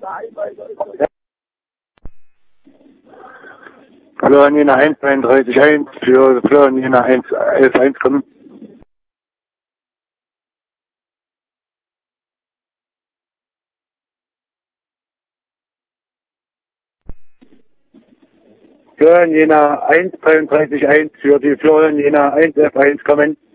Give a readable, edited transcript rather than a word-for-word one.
Florian Jena 133.1 für Florian Jena 111.1 kommen. Florian Jena 133.1 für die Florian Jena 1F1 kommen.